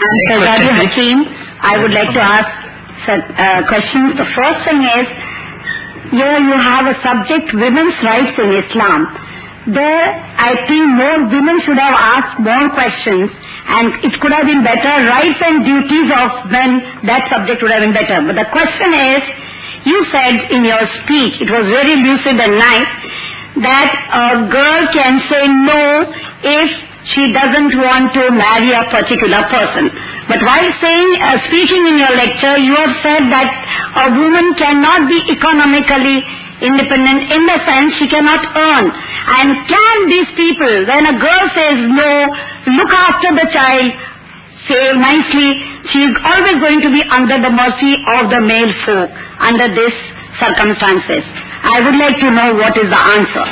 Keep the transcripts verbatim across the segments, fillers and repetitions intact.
I'm Shahzadi Hakim. I would like to ask some uh, questions. The first thing is, here you have a subject, women's rights in Islam. There, I think more women should have asked more questions, and it could have been better. Rights and duties of men, that subject would have been better. But the question is, you said in your speech, it was very lucid and nice, that a girl can say no if she doesn't want to marry a particular person. But while saying, uh, speaking in your lecture, you have said that a woman cannot be economically independent in the sense she cannot earn. And can these people, when a girl says no, look after the child, say nicely, she is always going to be under the mercy of the male folk under these circumstances. I would like to know what is the answer.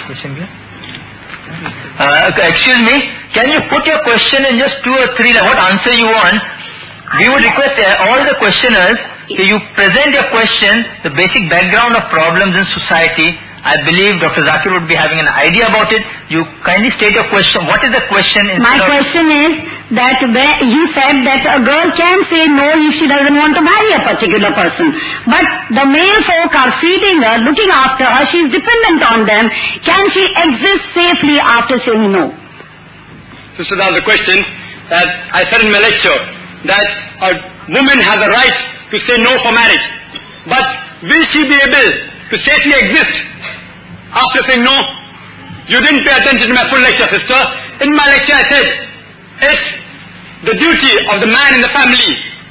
Uh, excuse me, can you put your question in just two or three, what answer you want? We would request uh, all the questioners, that you present your question, the basic background of problems in society. I believe Doctor Zakir would be having an idea about it. You kindly state your question. What is the question? My question is that he said that a girl can say no if she doesn't want to marry a particular person. But the male folk are feeding her, looking after her, she is dependent on them. Can she exist safely after saying no? Sister, that's the question that I said in my lecture, that a woman has a right to say no for marriage. But will she be able to safely exist after saying no? You didn't pay attention to my full lecture, sister. In my lecture I said, it's the duty of the man in the family.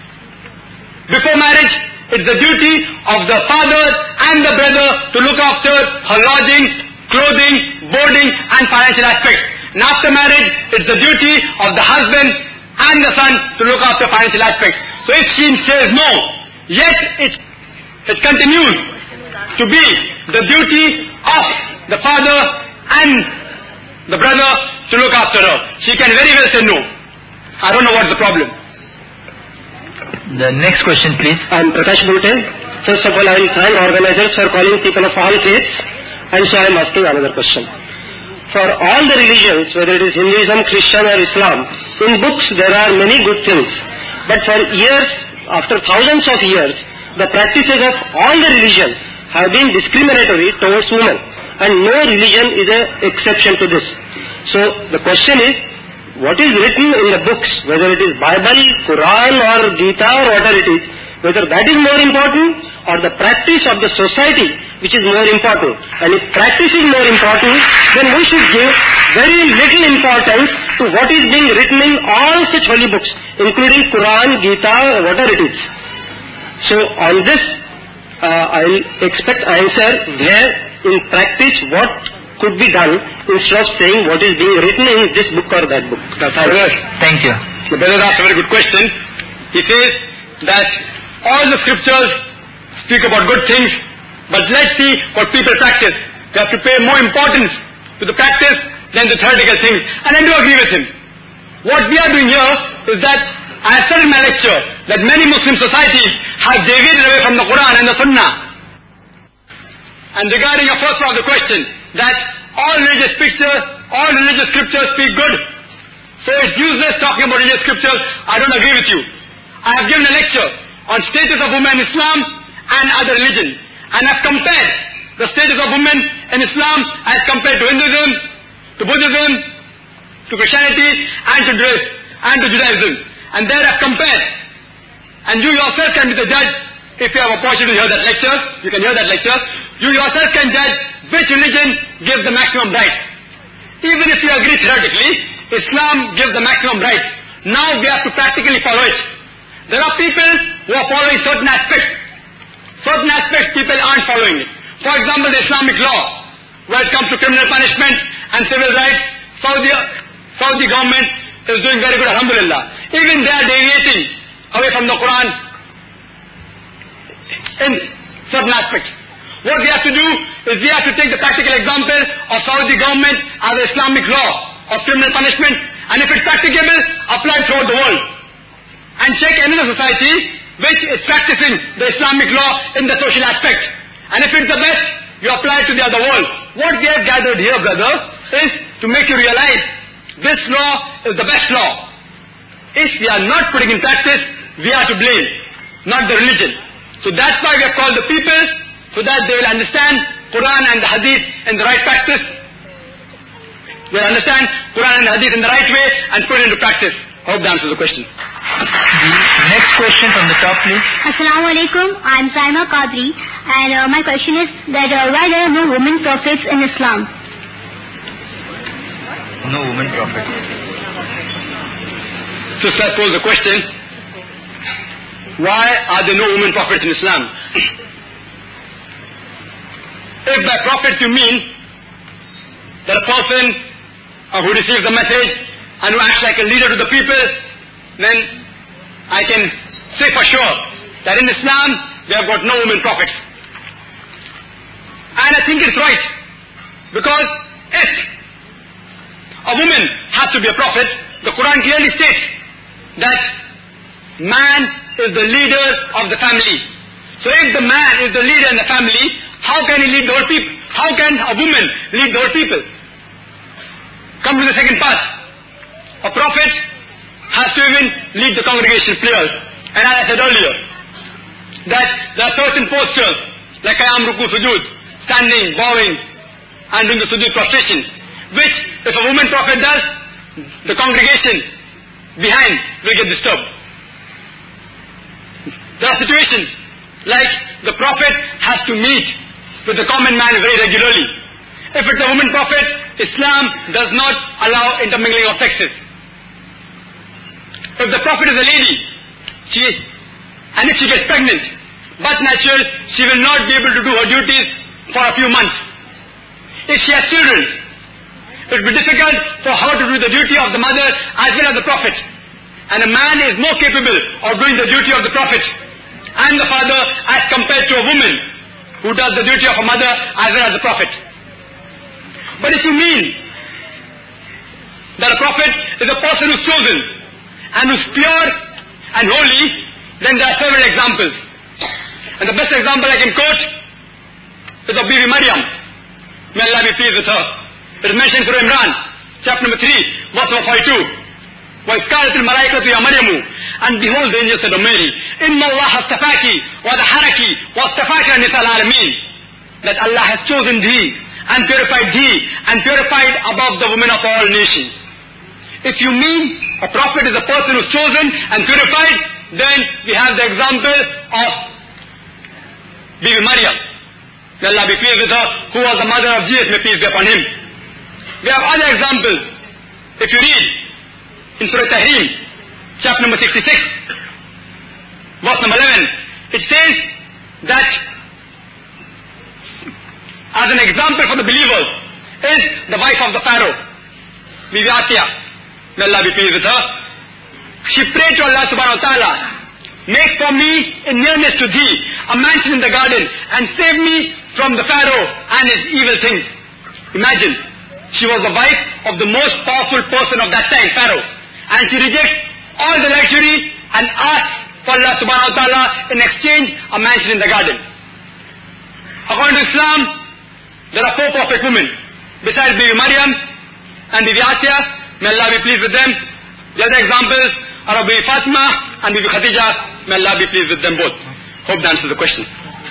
Before marriage, it's the duty of the father and the brother to look after her lodging, clothing, boarding and financial aspects. And after marriage, it's the duty of the husband and the son to look after financial aspects. So if she says no, yet it, it continues to be the duty of the father and the brother to look after her. She can very well say no. I don't know what's the problem. The next question, please. I'm Prakash Bhute. First of all, I will thank organizers for calling people of all faiths, and so I am asking another question. For all the religions, whether it is Hinduism, Christian or Islam, in books there are many good things. But for years, after thousands of years, the practices of all the religions have been discriminatory towards women, and no religion is an exception to this. So the question is, what is written in the books, whether it is Bible, Quran or Gita or whatever it is, whether that is more important or the practice of the society which is more important. And if practice is more important, then we should give very little importance to what is being written in all such holy books, including Quran, Gita or whatever it is. So on this, uh, I will expect answer where in practice what could be done instead of saying what is being written in this book or that book. Thank you. The brother asked a very good question. He says that all the scriptures speak about good things, but let's see what people practice. They have to pay more importance to the practice than the theoretical things. And I do agree with him. What we are doing here is that I have said in my lecture that many Muslim societies have deviated away from the Quran and the Sunnah. And regarding your first part of the question, that all religious pictures, all religious scriptures speak good. So it's useless talking about religious scriptures. I don't agree with you. I have given a lecture on status of women in Islam and other religions. And I've compared the status of women in Islam as compared to Hinduism, to Buddhism, to Christianity, and to and to Judaism. And there I've compared. And you yourself can be the judge. If you have a opportunity to hear that lecture, you can hear that lecture. You yourself can judge which religion gives the maximum right. Even if you agree theoretically, Islam gives the maximum right. Now we have to practically follow it. There are people who are following certain aspects. Certain aspects people aren't following it. For example, the Islamic law, where it comes to criminal punishment and civil rights, Saudi, Saudi government is doing very good, alhamdulillah. Even they are deviating away from the Quran in certain aspects. What we have to do is we have to take the practical example of Saudi government as the Islamic law of criminal punishment, and if it's practicable, apply it throughout the world. And check any other society which is practicing the Islamic law in the social aspect. And if it's the best, you apply it to the other world. What we have gathered here, brother, is to make you realize this law is the best law. if we are not putting in practice, we are to blame, not the religion. So that's why we have called the people, so that they will understand Quran and the Hadith in the right practice. They will understand Quran and the Hadith in the right way and put it into practice. I hope that answers the question. The next question from the top, please. Assalamu alaikum. I'm Saima Qadri, and uh, my question is that uh, why there are no women prophets in Islam? No women prophets. Sister posed the question, why are there no women prophets in Islam? If by prophets you mean that a person uh, who receives the message and who acts like a leader to the people, then I can say for sure that in Islam we have got no women prophets. And I think it's right, because if a woman has to be a prophet, the Quran clearly states that man is the leader of the family. So if the man is the leader in the family, how can he lead the whole people? How can a woman lead the whole people? Come to the second part. A prophet has to even lead the congregation prayers. And as I said earlier, that there are certain postures, like Qiyam, Ruku, Sujood, standing, bowing, and doing the Sujood prostration, which if a woman prophet does, the congregation behind will get disturbed. There are situations like the prophet has to meet with the common man very regularly. If it's a woman prophet, Islam does not allow intermingling of sexes. If the prophet is a lady, she, and if she gets pregnant, but natural, she will not be able to do her duties for a few months. If she has children, it will be difficult for her to do the duty of the mother as well as the prophet. And a man is more capable of doing the duty of the prophet and the father as compared to a woman who does the duty of a mother as well as the prophet. But if you mean that a prophet is a person who is chosen and who is pure and holy, then there are several examples. And the best example I can quote is of Bibi Maryam. May Allah be pleased with her. It is mentioned through Imran, chapter number three, verse number forty-two. وَإِذْ قَالَتِ الْمَلَائِكَةُ يَا مَرْيَمُ, and behold, the angel said to Mary, إِنَّ اللَّهَ اصْطَفَاكِ وَطَهَّرَكِ وَاصْطَفَاكَ نِسَاءَ الْعَالَمِينَ, that Allah has chosen thee and purified thee and purified above the women of all nations. If you mean a prophet is a person who is chosen and purified, then we have the example of Bibi Maryam. May Allah be pleased with her, who was the mother of Jesus, may peace be upon him. We have other examples. If you read in Surah Tahrim, chapter number sixty-six, verse number eleven, it says that as an example for the believers is the wife of the Pharaoh, Bibi Asiya. May Allah be pleased with her. She prayed to Allah subhanahu wa ta'ala, make for me in nearness to thee a mansion in the garden and save me from the Pharaoh and his evil things. Imagine, she was the wife of the most powerful person of that time, Pharaoh, and she rejects all the luxury and asks for Allah subhanahu wa ta'ala in exchange a mansion in the garden. According to Islam, there are four perfect women besides Bibi Maryam and Bibi Asiya. May Allah be pleased with them. The other examples are of Bibi Fatima and Bibi Khadija. May Allah be pleased with them both. Hope that answers the question.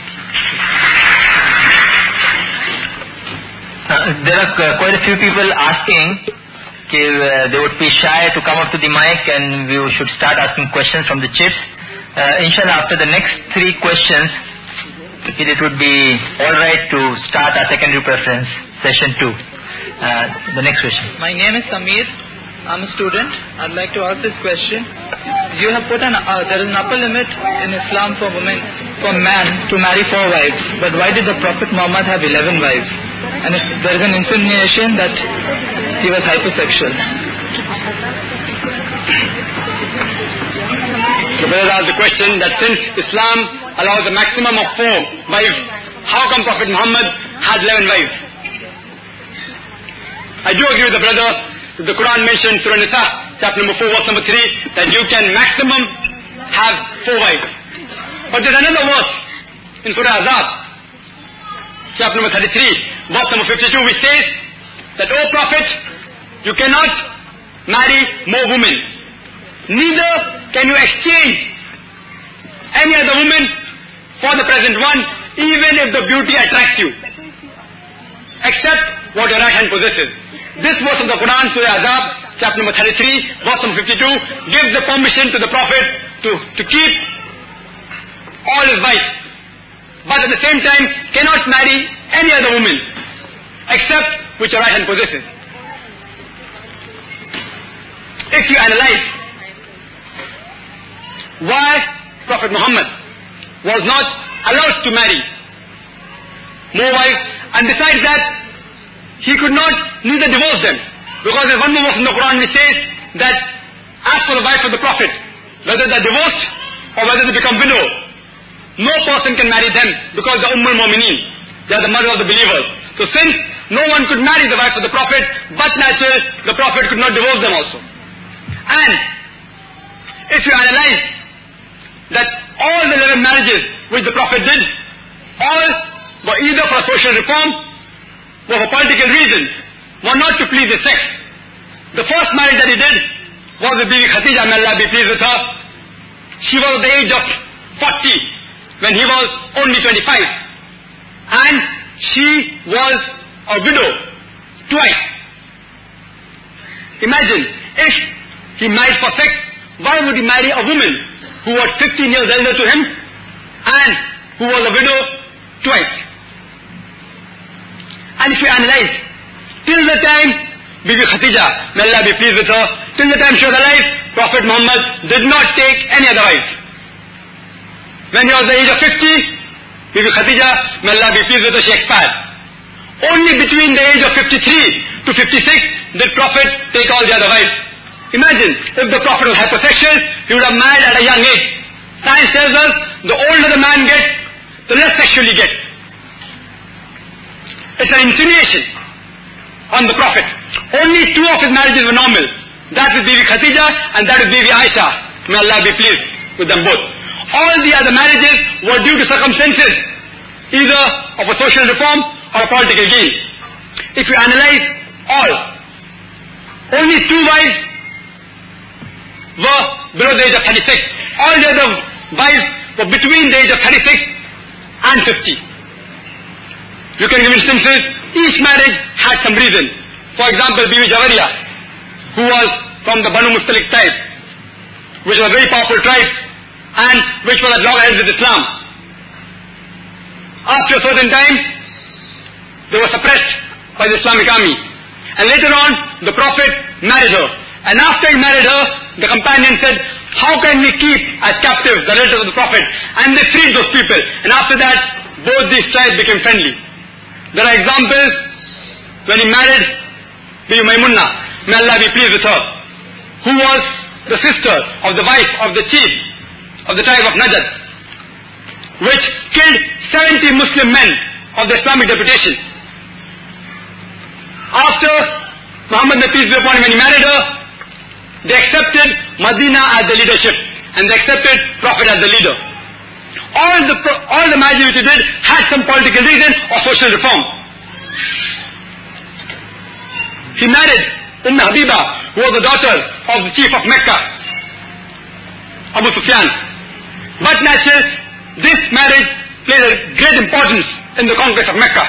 Uh, there are uh, quite a few people asking if uh, they would be shy to come up to the mic and we should start asking questions from the chips. Uh, inshallah, after the next three questions, it would be alright to start our secondary preference, session two. Uh, the next question. My name is Samir. I'm a student. I'd like to ask this question. You have put an, uh, there is an upper limit in Islam for women, for man to marry four wives. But why did the Prophet Muhammad have eleven wives? And if there is an insinuation that he was hypersexual. The brother asked the question that since Islam allows a maximum of four wives, how come Prophet Muhammad had eleven wives? I do agree with the brother. The Quran mentioned Surah Nisa, chapter number four, verse number three, that you can maximum have four wives. But there's another verse in Surah Azab, chapter number thirty-three, verse number fifty-two, which says that, O Prophet, you cannot marry more women. neither can you exchange any other woman for the present one, even if the beauty attracts you, except what your right hand possesses. This verse of the Quran, Surah Azab, chapter number thirty-three, verse number fifty-two, gives the permission to the Prophet to, to keep all his wives, but at the same time cannot marry any other woman, except which your right hand possesses. If you analyze why Prophet Muhammad was not allowed to marry more wives, and besides that, he could not neither divorce them, because there's one more verse in the Quran which says that as for the wife of the Prophet, whether they're divorced or whether they become widow, no person can marry them, because they're Ummul Mu'mineen, they are the mother of the believers. So since no one could marry the wife of the Prophet, but natural, the Prophet could not divorce them also. And if you analyze that all the eleven marriages which the Prophet did, all were either for social reform or for political reasons, were not to please his sex. The first marriage that he did was with Bibi Khadija, may Allah be pleased with her. She was at the age of forty when he was only twenty-five, and she was a widow twice. Imagine, if he married for sex, why would he marry a woman who was fifteen years elder to him and who was a widow twice? And if you analyze, till the time Bibi Khadija, may Allah be pleased with her, till the time she was alive, Prophet Muhammad did not take any other wife. When he was the age of fifty, Bibi Khadija, may Allah be pleased with her, she expired. Only between the age of fifty-three to fifty-six did Prophet take all the other wives. Imagine, if the Prophet was hypersexual, he would have married at a young age. Science tells us, the older the man gets, the less sexual he gets. It's an insinuation on the Prophet. Only two of his marriages were normal. That with Bibi Khadija and that with Bibi Aisha. May Allah be pleased with them both. All the other marriages were due to circumstances, either of a social reform or a political gain. If you analyze all, only two wives were below the age of thirty-six. All the other wives were between the age of thirty-six and fifty. You can give instances. Each marriage had some reason. For example, Bibi Jawariya, who was from the Banu Mustalik tribe, which was a very powerful tribe and which was at loggerheads with Islam. After a certain time, they were suppressed by the Islamic army. And later on, the Prophet married her. And after he married her, the companion said, how can we keep as captives the relatives of the Prophet? And they freed those people. And after that, both these tribes became friendly. There are examples when he married Bibi Maimunah, may Allah be pleased with her, who was the sister of the wife of the chief of the tribe of Najd, which killed seventy Muslim men of the Islamic deputation. After Muhammad, peace be upon him, when he married her, they accepted Medina as the leadership, and they accepted Prophet as the leader. All the all the marriages which he did had some political reason or social reform. He married Umm Habiba, who was the daughter of the chief of Mecca, Abu Sufyan. But naturally, this marriage played a great importance in the conquest of Mecca.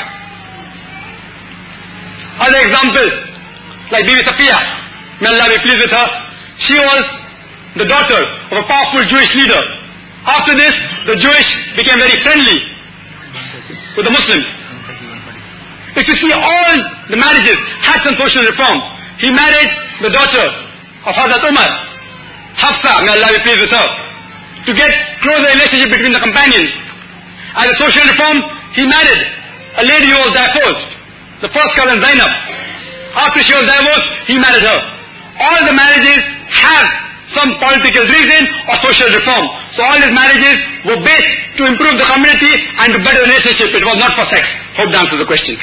Other examples, like Bibi Safiya, may Allah be pleased with her, she was the daughter of a powerful Jewish leader. After this, the Jewish became very friendly with the Muslims. If you see, all the marriages had some social reform. He married the daughter of Hazrat Umar, Hafsa, may Allah be pleased with her, to get closer relationship between the companions. As a social reform, he married a lady who was divorced, the first cousin Zainab. After she was divorced, he married her. All the marriages have some political reason or social reform. So all these marriages were based to improve the community and to better relationship. It was not for sex. Hope that answers the question.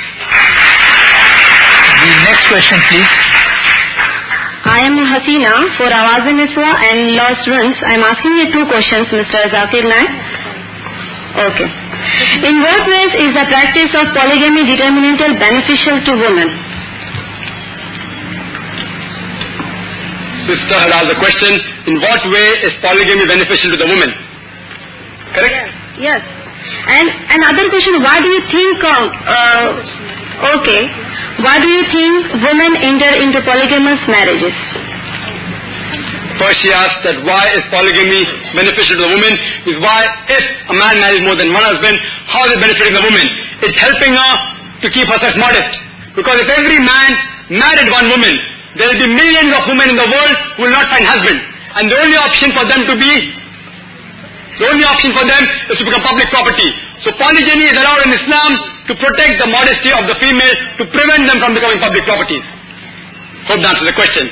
The next question, please. I am Hasina for Awaz Niswa and Law Students. I am asking you two questions, Mister Zakir Naik. Okay. In what ways is the practice of polygamy determinantal beneficial to women? Sister had asked the question, in what way is polygamy beneficial to the woman. Correct? Yes. And another question, why do you think, uh, uh, okay, why do you think women enter into polygamous marriages? First she asked that why is polygamy beneficial to the woman, is why if a man marries more than one husband, how is it benefiting the woman? It's helping her to keep herself modest. Because if every man married one woman, there will be millions of women in the world who will not find husbands. And the only option for them to be, the only option for them is to become public property. So polygamy is allowed in Islam to protect the modesty of the female, to prevent them from becoming public properties. Hope that answers the question.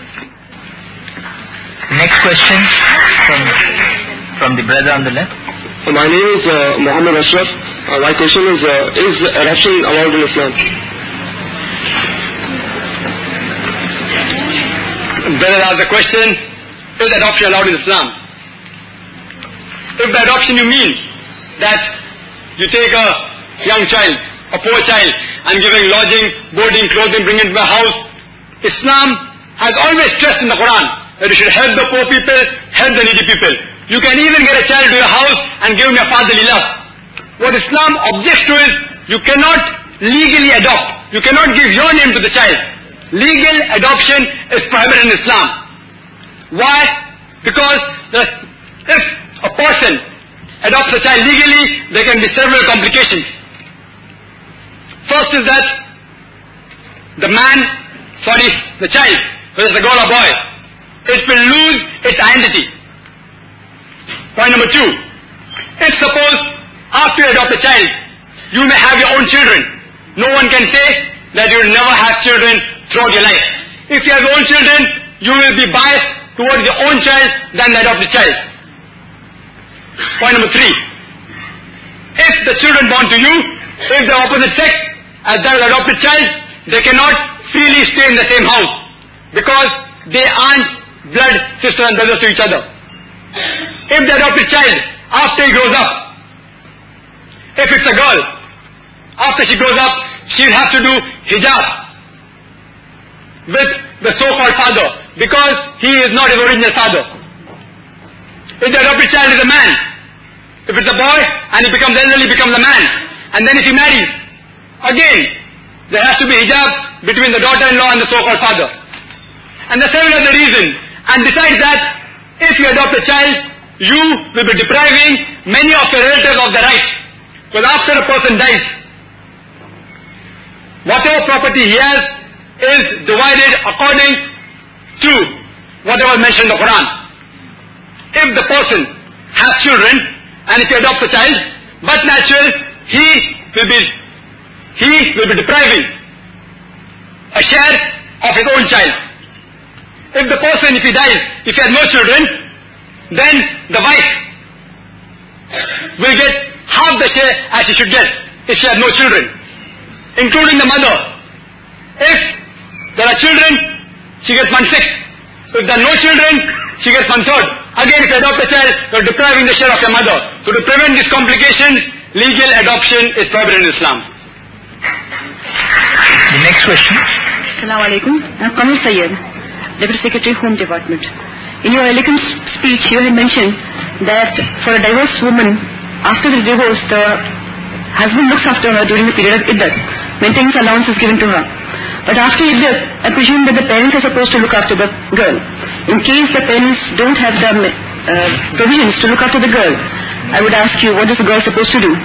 Next question from, from the brother on the left. Uh, my name is uh, Muhammad Ashraf. Uh, my question is, uh, is adoption allowed in Islam? Brother asked the question, is adoption allowed in Islam? If by adoption you mean that you take a young child, a poor child, and giving lodging, boarding, clothing, bring it to a house, Islam has always stressed in the Quran that you should help the poor people, help the needy people. You can even get a child to your house and give him your fatherly love. What Islam objects to is, you cannot legally adopt. You cannot give your name to the child. Legal adoption is prohibited in Islam. Why? Because the, if a person adopts a child legally, there can be several complications. First is that the man, sorry, the child, whether it's a girl or boy, it will lose its identity. Point number two, if suppose after you adopt a child, you may have your own children. No one can say that you will never have children throughout your life. If you have your own children, you will be biased towards your own child than the adopted child. Point number three, if the children born to you, if they are opposite sex as that of the adopted child, they cannot freely stay in the same house because they aren't blood sisters and brothers to each other. If the adopted child, after he grows up, if it's a girl, after she grows up, she will have to do hijab with the so-called father because he is not his original father. If the adopted child is a man, if it's a boy and he becomes elderly, becomes a man, and then if he marries, again, there has to be hijab between the daughter-in-law and the so-called father. And the seven other reasons. And besides that, if you adopt a child, you will be depriving many of your relatives of their rights. Because after a person dies, whatever property he has is divided according to whatever mentioned in the Quran. If the person has children, and if he adopts a child, but natural, he will be, he will be depriving a share of his own child. If the person, if he dies, if he has no children, then the wife will get half the share as she should get if she has no children, including the mother. If there are children, she gets one sixth. If there are no children, she gets one third. Again, if you adopt a child, you are depriving the share of your mother. So to prevent these complications, legal adoption is prohibited in Islam. The next question. Assalamu alaikum. I'm Kamil Sayyed, Deputy Secretary, Home Department. In your elegant speech, you had mentioned that for a divorced woman, after the divorce, the husband looks after her during the period of iddat. Maintenance allowance is given to her. But after iddat, I presume that the parents are supposed to look after the girl. In case the parents don't have the uh, provisions to look after the girl, I would ask you, what is the girl supposed to do?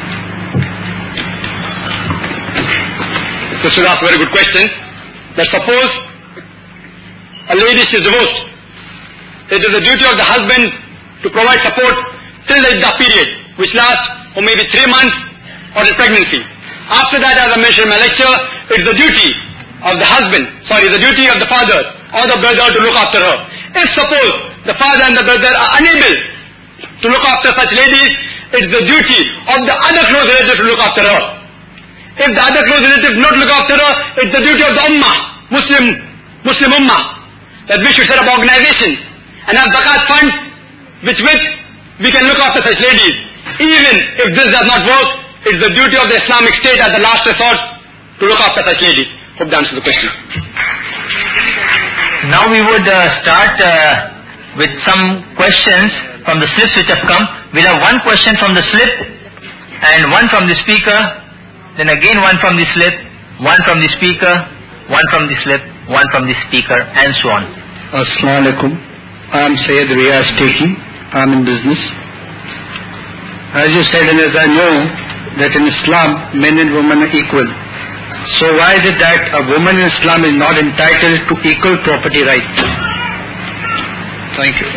This is a very good question. That suppose a lady is divorced, it is the duty of the husband to provide support till the iddah period, which lasts for maybe three months or the pregnancy. After that, as I mentioned in my lecture, it is the duty of the husband, sorry, the duty of the father or the brother to look after her. If suppose the father and the brother are unable to look after such ladies, it is the duty of the other close relative to look after her. If the other close relative not look after her, it is the duty of the ummah, Muslim, Muslim ummah, that we should set up organizations and have zakat funds which which we can look after such ladies. Even if this does not work, it is the duty of the Islamic State at the last resort to look after such ladies. Hope that answers the question. Now we would uh, start uh, with some questions from the slips which have come. We'll have one question from the slip and one from the speaker, then again one from the slip, one from the speaker, one from the slip, one from the speaker, and so on. Assalamu alaikum. I am Sayyid Riyaz Teki. I am in business. As you said, and as I know, that in Islam men and women are equal. So why is it that a woman in Islam is not entitled to equal property rights? Thank you.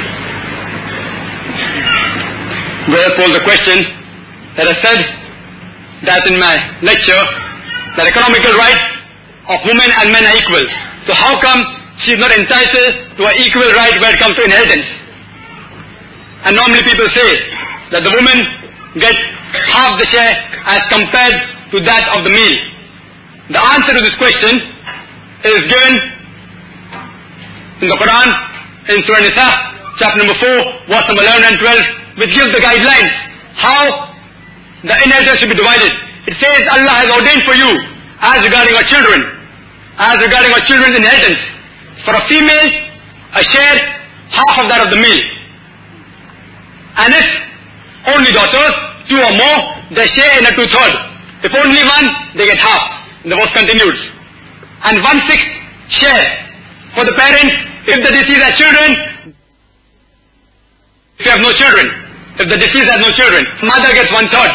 Brother posed a question that I said that in my lecture that economical rights of women and men are equal. So how come she is not entitled to an equal right when it comes to inheritance? And normally people say that the woman gets half the share as compared to that of the male. The answer to this question is given in the Quran, in Surah Nisa, chapter number four, verse number eleven and twelve, which gives the guidelines how the inheritance should be divided. It says Allah has ordained for you as regarding our children, as regarding our children's inheritance, for a female, a share, half of that of the male. And if only daughters, two or more, they share in a two-third. If only one, they get half. And the verse continues. And one-sixth share for the parents if the deceased has children. If you have no children, if the deceased has no children, mother gets one-third.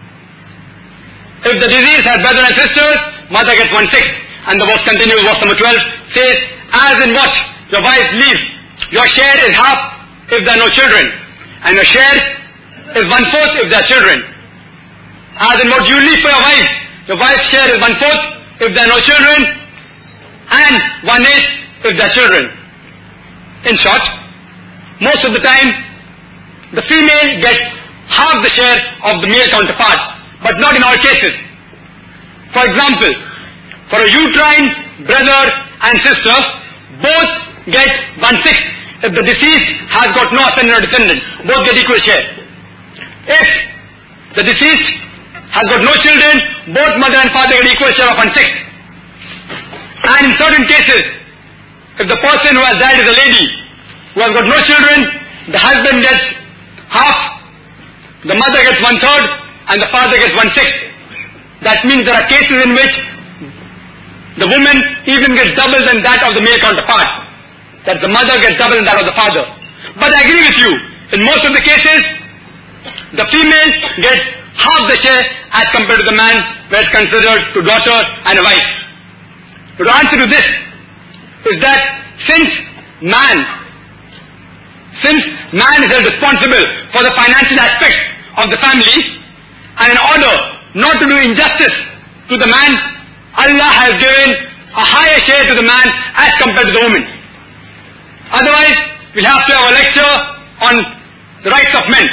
If the deceased has brothers and sisters, mother gets one-sixth. And the verse continues, verse number twelve says, as in what your wife leaves, your share is half if there are no children. And your share is one-fourth if there are children. As in what you leave for your wife, your wife's share is one-fourth if there are no children, and one-eighth if there are children. In short, most of the time, the female gets half the share of the male counterpart, but not in all cases. For example, for a uterine brother and sister, both get one-sixth. If the deceased has got no ascendant or descendant, both get equal share. If the deceased has got no children, both mother and father get equal share of one-sixth. And in certain cases, if the person who has died is a lady, who has got no children, the husband gets half, the mother gets one-third, and the father gets one-sixth. That means there are cases in which the woman even gets double than that of the male counterpart. That the mother gets double than that of the father. But I agree with you, in most of the cases, the female gets half the share as compared to the man, where it's considered to daughter and a wife. But the answer to this is that since man, since man is held responsible for the financial aspects of the family, and in order not to do injustice to the man, Allah has given a higher share to the man as compared to the woman. Otherwise, we'll have to have a lecture on the rights of men.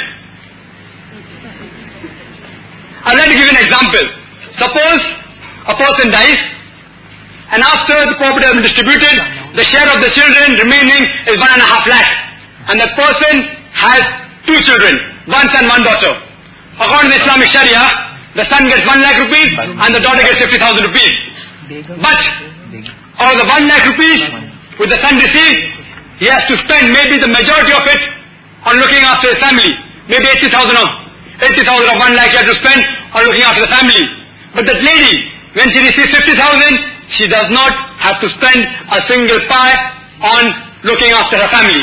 I'd like to give you an example. Suppose a person dies, and after the property has been distributed, the share of the children remaining is one and a half lakh. And that person has two children, one son, one daughter. According to Islamic Sharia, the son gets one lakh rupees and the daughter gets fifty thousand rupees. But out of the one lakh rupees with the son received, he has to spend maybe the majority of it on looking after his family. Maybe eighty thousand of eighty thousand of one lakh he has to spend on looking after the family. But that lady, when she receives fifty thousand, she does not have to spend a single pie on looking after her family.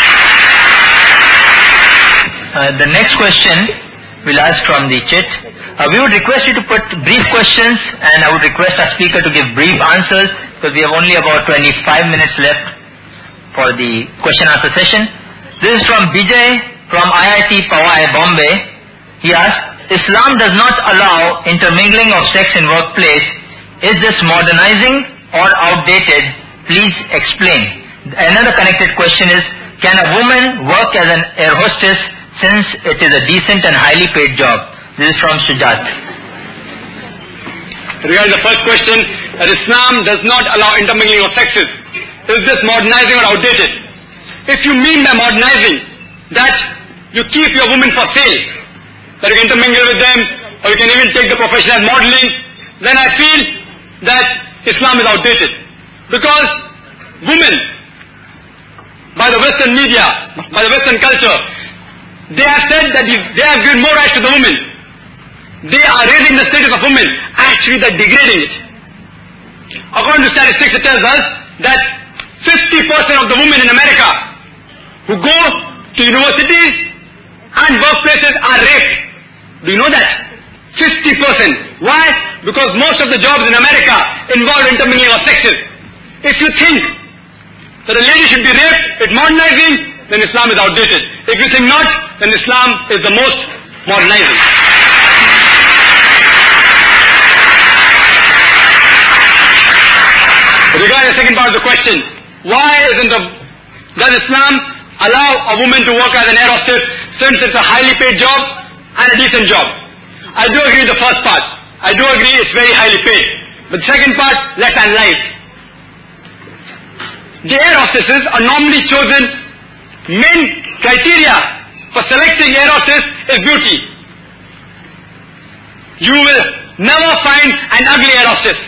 Uh, the next question we'll ask from the chat. Uh, we would request you to put brief questions, and I would request our speaker to give brief answers, because we have only about twenty-five minutes left for the question answer session. This is from Vijay from I I T Powai, Bombay. He asked, Islam does not allow intermingling of sex in workplace. Is this modernizing or outdated? Please explain. Another connected question is, can a woman work as an air hostess since it is a decent and highly paid job? This is from Sujat. Regarding the first question, that Islam does not allow intermingling of sexes. Is this modernizing or outdated? If you mean by modernizing that you keep your women for sale, that you can intermingle with them, or you can even take the profession as modeling, then I feel that Islam is outdated. Because women by the Western media, by the Western culture. They have said that they have given more rights to the women. They are raising the status of women. Actually, they are degrading it. According to statistics, it tells us that fifty percent of the women in America who go to universities and workplaces are raped. Do you know that? fifty percent. Why? Because most of the jobs in America involve intermingling of sexes. If you think that a lady should be raped, it's modernizing, then Islam is outdated. If you think not, then Islam is the most modernizing. Regarding the second part of the question, why isn't the, does Islam allow a woman to work as an air hostess since it's a highly paid job and a decent job? I do agree with the first part. I do agree it's very highly paid. But the second part, let's analyze. The air hostesses are normally chosen, main criteria for selecting air hostess is beauty. You will never find an ugly air hostess.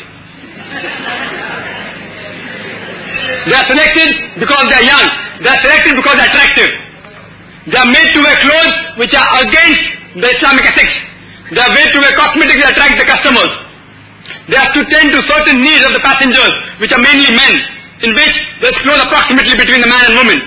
They are selected because they are young. They are selected because they are attractive. They are made to wear clothes which are against the Islamic ethics. They are made to wear cosmetics that attract the customers. They have to tend to certain needs of the passengers, which are mainly men, in which there is close approximately between the man and woman.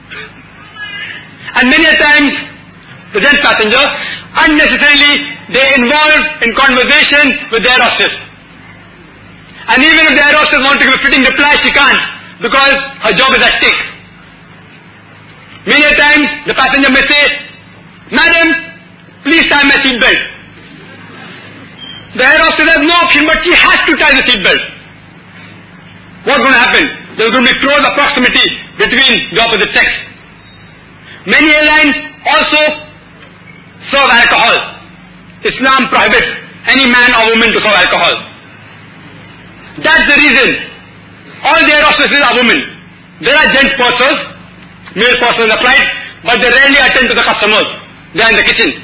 And many a times, the gent passenger, unnecessarily, they involve in conversation with the air hostess. And even if the air hostess wants to give a fitting reply, she can't, because her job is at stake. Many a times, the passenger may say, "Madam, please tie my seatbelt." The air hostess has no option, but she has to tie the seatbelt. What's going to happen? There is going to be close proximity between the opposite sex. Many airlines also serve alcohol. Islam prohibits any man or woman to serve alcohol. That's the reason all the air hostesses are women. There are gent pursers, male pursers in the flight, but they rarely attend to the customers. They are in the kitchen.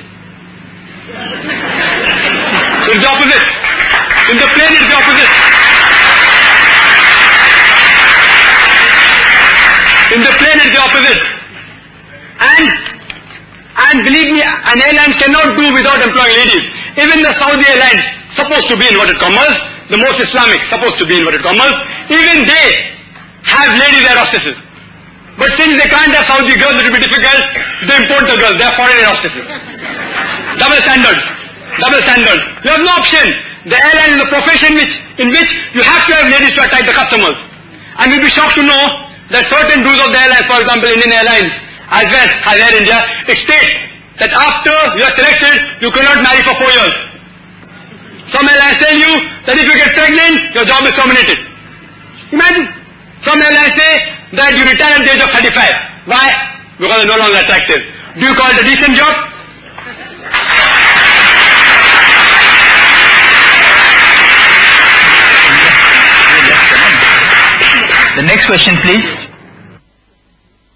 It's the opposite. In the plane, it's the opposite. In the plane, it's the opposite. And, and believe me, an airline cannot do without employing ladies. Even the Saudi Airlines, supposed to be inverted commas, the most Islamic, supposed to be inverted commas, even they have ladies air hostesses. But since they can't have Saudi girls, it will be difficult, they import the girls, they are foreign air hostesses. Double standards. Double standards. You have no option. The airline is a profession which, in which you have to have ladies to attract the customers. And you'll be shocked to know that certain rules of the airline, for example Indian Airlines, as well as Air India, it states that after you are selected, you cannot marry for four years. Some airlines tell you that if you get pregnant, your job is terminated. Imagine. Some airlines say that you retire at the age of thirty-five. Why? Because they're no longer attractive. Do you call it a decent job? The next question, please.